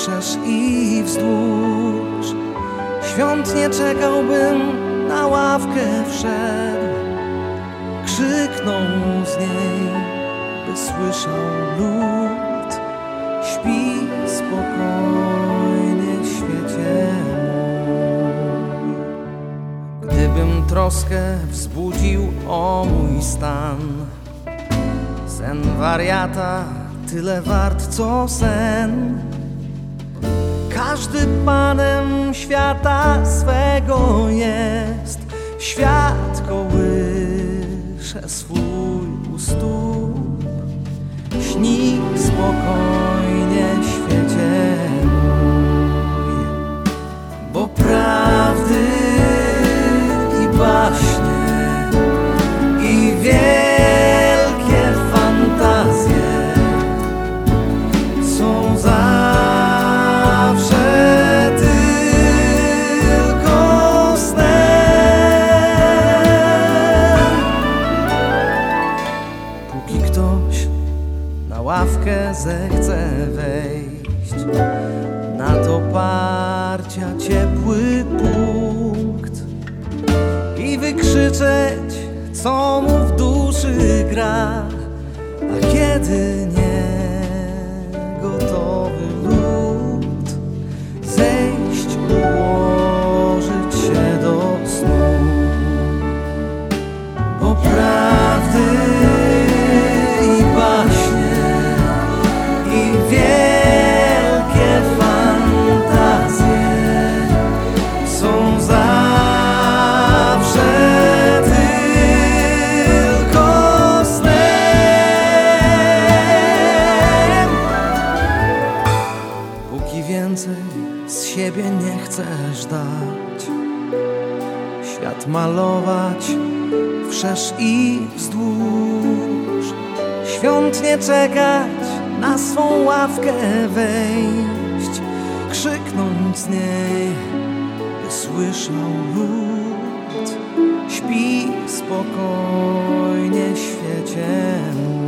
wszerz i wzdłuż. Świąt nie czekałbym, na ławkę wszedł, krzyknął z niej, by słyszał lud. Śpi spokojnie, świecie mój. Gdybym troskę wzbudził o mój stan, sen wariata tyle wart co sen. Każdy panem świata swego jest, świat kołysze swój u stóp. Śni spokojnie, świecie mój, bo prawdy i baśnie i wielkie fantazje są zawsze tylko snem. Póki ktoś na ławkę zechce wejść, na to parcia ciepły punkt i wykrzyczeć, co mu w duszy gra, a kiedy nie gotowy lud, zejść, ułożyć się do snu. Bo prawdy i baśnie i wielkie fantazje są zawsze tylko snem. Póki więcej z siebie nie chcesz dać, świat malować wszerz i wzdłuż. Świąt nie czekać, na swą ławkę wejść, krzyknąć z niej, by słyszał lud. Śpi spokojnie, świecie mój.